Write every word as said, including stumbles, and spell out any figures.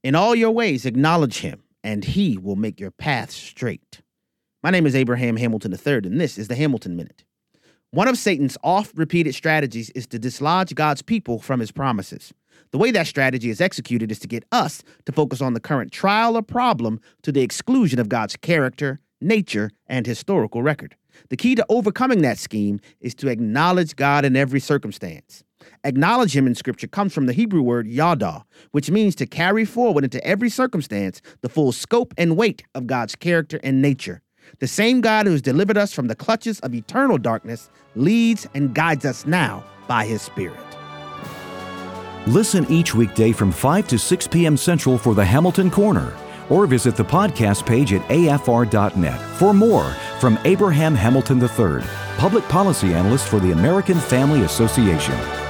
In all your ways, acknowledge him, and he will make your path straight. My name is Abraham Hamilton the third, and this is the Hamilton Minute. One of Satan's oft-repeated strategies is to dislodge God's people from his promises. The way that strategy is executed is to get us to focus on the current trial or problem to the exclusion of God's character, nature, and historical record. The key to overcoming that scheme is to acknowledge God in every circumstance. Acknowledge him in Scripture comes from the Hebrew word yada, which means to carry forward into every circumstance the full scope and weight of God's character and nature. The same God who has delivered us from the clutches of eternal darkness leads and guides us now by his Spirit. Listen each weekday from five to six p.m. Central for the Hamilton Corner, or visit the podcast page at A F R dot net for more from Abraham Hamilton the third, Public Policy Analyst for the American Family Association.